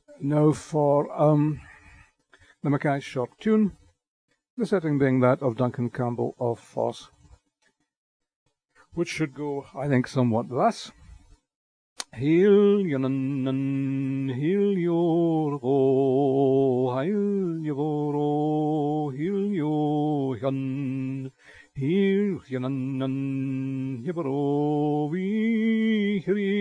Now for the Mackay short tune, the setting being that of Duncan Campbell of Foss, which should go, I think, somewhat thus. Heal yanan, heal your go, heal your heal your yan, heal yanan, yabro, we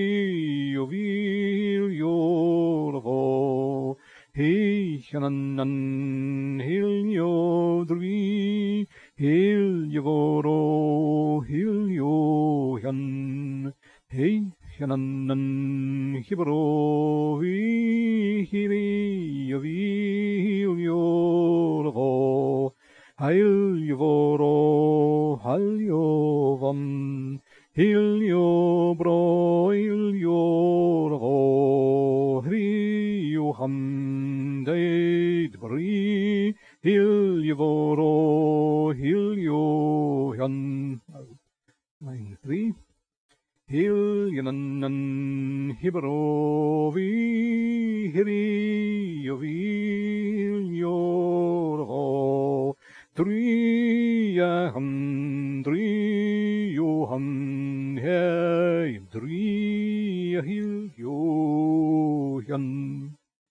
heal your go, he yanan, heal your dree, heal your yan, hey. Hyanan hibro vi hiri vi yorvo heil yvoro hal yovam hil yobro il yorvo hri yoham deid bri hil yvoro hil yohan. Line 3. Hil yanan hibro vi hiri vi yorho driyaham driyoham hey driyahil yohan.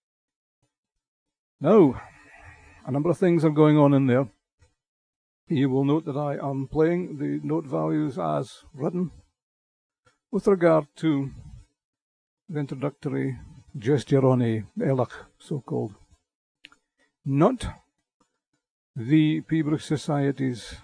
Now, a number of things are going on in there. You will note that I am playing the note values as written. With regard to the introductory gesturone, Elach, so-called, not the Pibroch Society's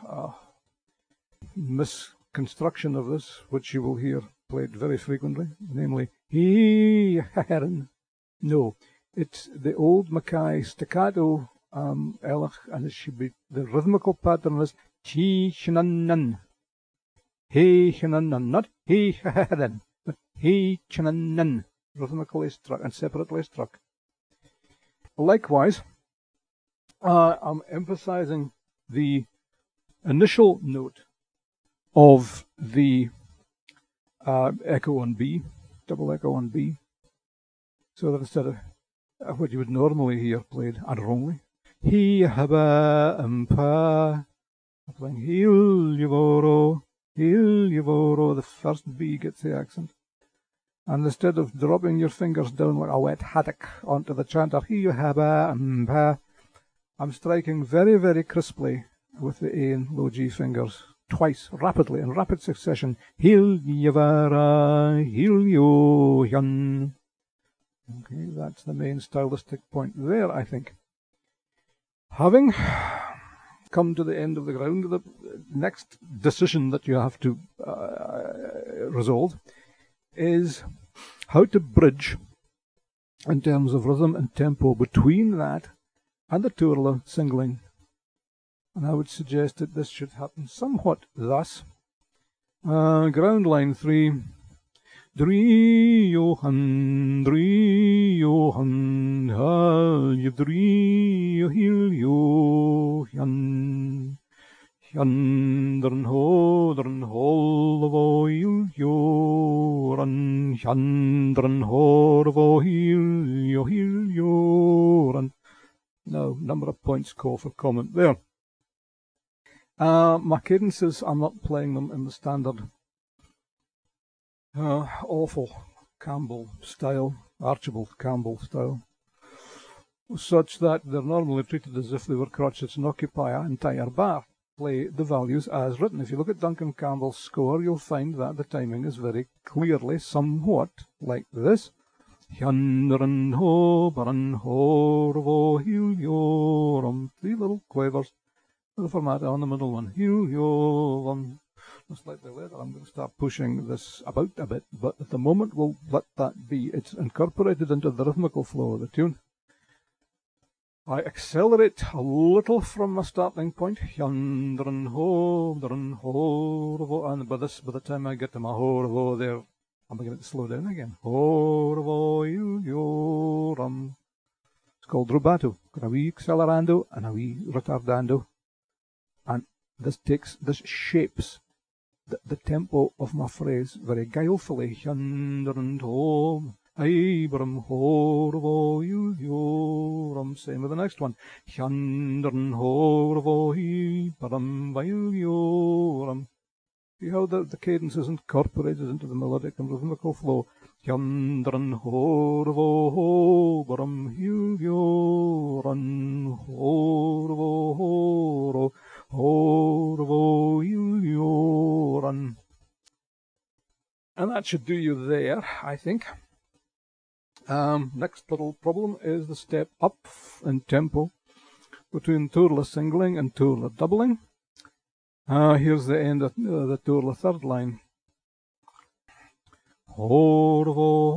misconstruction of this, which you will hear played very frequently, namely, he heron. No, it's the old Mackay staccato Elach, and it should be, the rhythmical pattern is chi shinanan. He chananan, not he hadan, but he chananan, rhythmically struck and separately struck. Likewise, I'm emphasizing the initial note of the echo on B, double echo on B, so that instead of what you would normally hear played and wrongly, he haba ampa, I'm playing he'll yavoro. The first B gets the accent. And instead of dropping your fingers down like a wet haddock onto the chanter, I'm striking very, very crisply with the A and low G fingers twice, rapidly, in rapid succession. Okay, that's the main stylistic point there, I think. Having come to the end of the ground, the next decision that you have to resolve is how to bridge in terms of rhythm and tempo between that and the Turla singling. And I would suggest that this should happen somewhat thus. Ground line 3. Dri Johan, hal je dri hil Johan. Jandren holvo hil Joran, Jandren holvo hil Joran. Now, number of points call for comment there. My cadences, I'm not playing them in the standard awful Campbell style, Archibald Campbell style, such that they're normally treated as if they were crotchets and occupy an entire bar. Play the values as written. If you look at Duncan Campbell's score, you'll find that the timing is very clearly somewhat like this. Three little quavers with a fermata on the middle one. Slightly later, I'm going to start pushing this about a bit, but at the moment we'll let that be. It's incorporated into the rhythmical flow of the tune. I accelerate a little from my starting point, and by the time I get to my ho there, I'm beginning to slow down again. It's called rubato. Got a wee accelerando and a wee retardando, and this shapes the tempo of my phrase very guilefully. And Ibram horvo yoram. Same with the next one. Hyandran horvo ibram yoram. See how the cadence is incorporated into the melodic and rhythmical flow. Hyandran horvo ibram yoram. Horvo yoram. And that should do you there, I think. Next little problem is the step up in tempo between Turla singling and Turla doubling. Here's the end of the Turla third line. Horvo,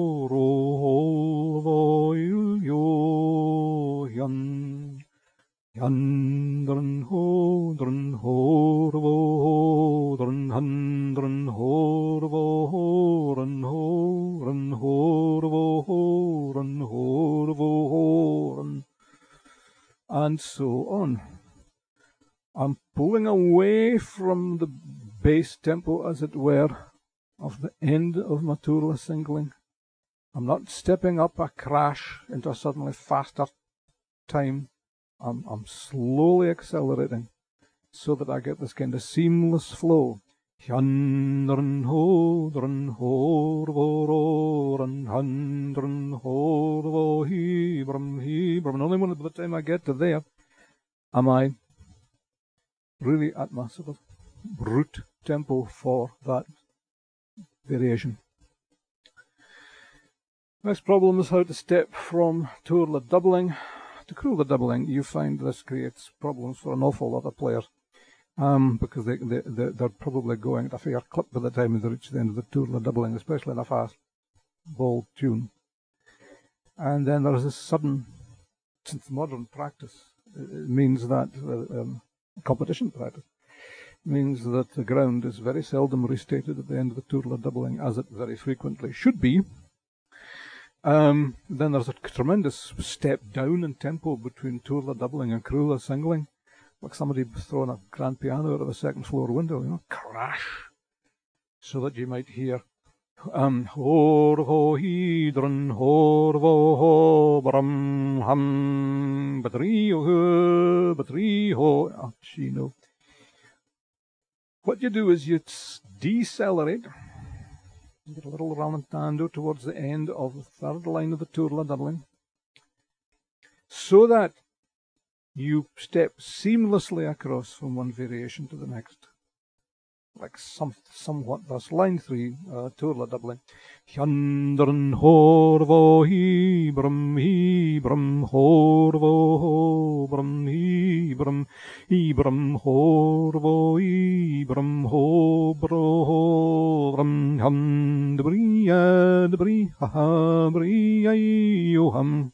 horvo, yo, yan. Yandran, hodran, horvo, hodran, handran, horvo, horan, horan, horvo, horan, horvo, horan, and so on. I'm pulling away from the bass tempo, as it were, of the end of my Turla singling. I'm not stepping up a crash into a suddenly faster time. I'm slowly accelerating so that I get this kind of seamless flow. Hyandran hodran horvoran handran horvo hebram hebram. And only by the time I get to there am I really at my sort of root tempo for that variation. Next problem is how to step from Turla doubling to Krula doubling. You find this creates problems for an awful lot of players because they're probably going at a fair clip by the time they reach the end of the Turla doubling, especially in a fast ball tune. And then there's this sudden, since modern practice, it means that competition practice means that the ground is very seldom restated at the end of the Turla doubling, as it very frequently should be. Then there's a tremendous step down in tempo between Turla doubling and Krula singling, like somebody throwing a grand piano out of a second floor window, crash, so that you might hear horvo hydran horvo hobram ham batrio. What you do is you decelerate. Get a little rallentando towards the end of the third line of the Turla doubling, so that you step seamlessly across from one variation to the next, like somewhat thus. Line 3, Turla doubling. Hyandran horvo hebram hebram horvo hobram hebram hebram horvo hebram hobro hobram ham debri ha ha bri yo ham.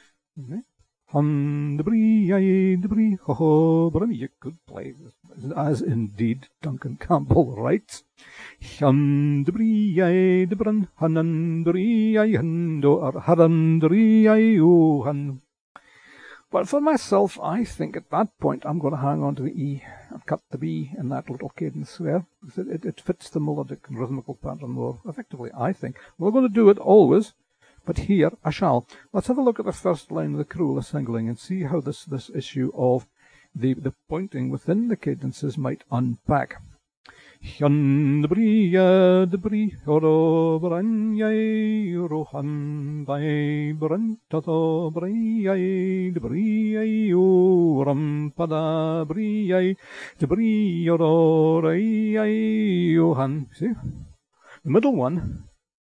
Hum debri ho ho. But you could play this, as indeed Duncan Campbell writes. Hum debran hanan hando or haran yo han. But for myself, I think at that point I'm going to hang on to the E and cut the B in that little cadence there, because it fits the melodic and rhythmical pattern more effectively, I think. We're going to do it always, but here I shall. Let's have a look at the first line of the Krula singling and see how this issue of the pointing within the cadences might unpack. Hyan debri horo branyai rohan bai brantato briyai debri ram pada briyai debri yoro rayai yohan. See? The middle one.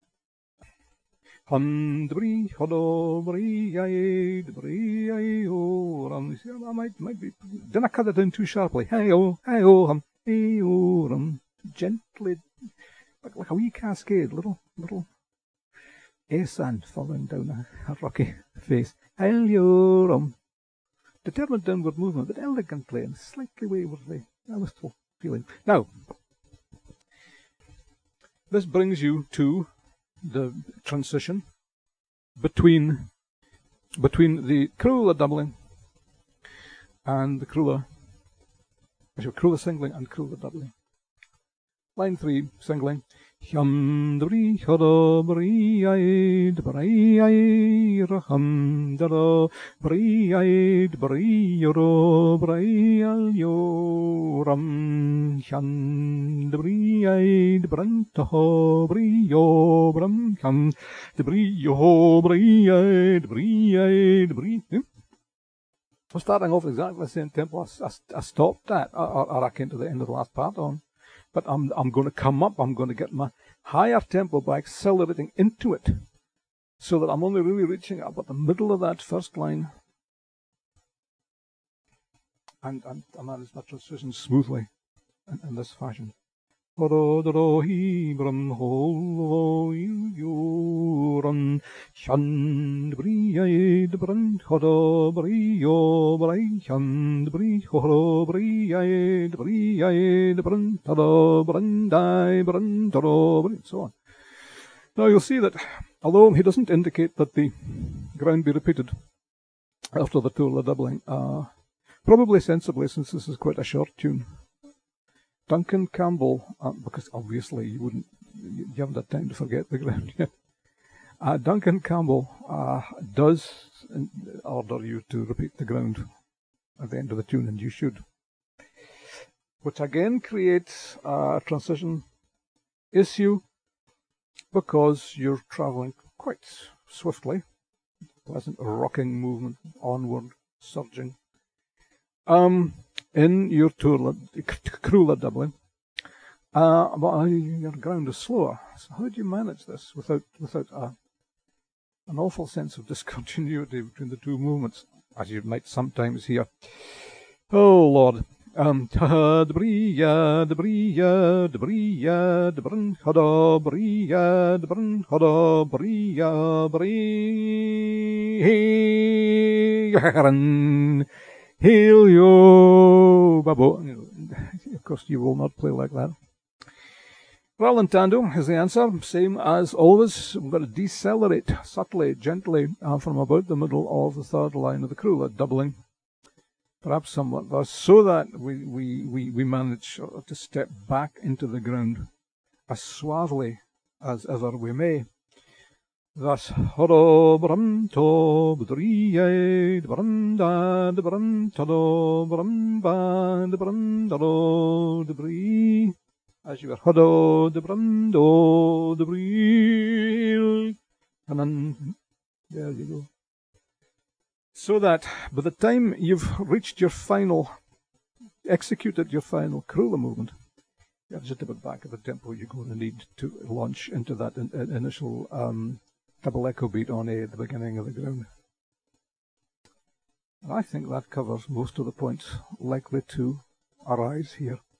Hum debri horo briyai debri ram. See, I might be. Then I cut it in too sharply. Hey oh hum. Gently, like a wee cascade, little air sand falling down a rocky face. Determined downward movement, but elegantly and slightly waywardly. I was feeling. Now, this brings you to the transition between the Krula doubling and the Krula singling and Krula doubling. Line 3, singling. Hum da bri hodo bri aid bri aid hum da do bri aid bri yoro bri al yo ram hum da bri aid brant ho bri yo bram hum da bri yo bri aid bri. I'm starting off exactly the same tempo I stopped at, or I came to the end of the last part on. But I'm going to come up, I'm going to get my higher tempo by accelerating into it, so that I'm only really reaching up at the middle of that first line. And I manage my transition smoothly in this fashion. Shan bri aid brand hodo bri yo bri shan bri hodo bri aid brand hodo brandai brand hodo and so on. Now you'll see that although he doesn't indicate that the ground be repeated after the Turla doubling, probably sensibly, since this is quite a short tune, Duncan Campbell, because obviously you haven't had time to forget the ground yet. Duncan Campbell does order you to repeat the ground at the end of the tune, and you should. Which again creates a transition issue because you're traveling quite swiftly, pleasant rocking movement, onward, surging. In your Krula doubling, but your ground is slower. So how do you manage this without an awful sense of discontinuity between the two movements, as you might sometimes hear? Oh Lord. The bria, the bria, the bria, the brun hodo bria, the brun hodo bria, bria. Hail yo, babo. Of course, you will not play like that. Rallentando is the answer. Same as always. I'm going to decelerate subtly, gently, from about the middle of the third line of the Krula, doubling, perhaps somewhat thus, so that we manage to step back into the ground as suavely as ever we may. Thus, hodo bram to bdriye bram da de bram todo bram ba de bram do de bri. As you are hodo de bram do de bri, and then there you go. So that by the time you've reached your final, executed your final Krula movement, you're just a bit back at the tempo you're going to need to launch into that initial double echo beat on A at the beginning of the ground. And I think that covers most of the points likely to arise here.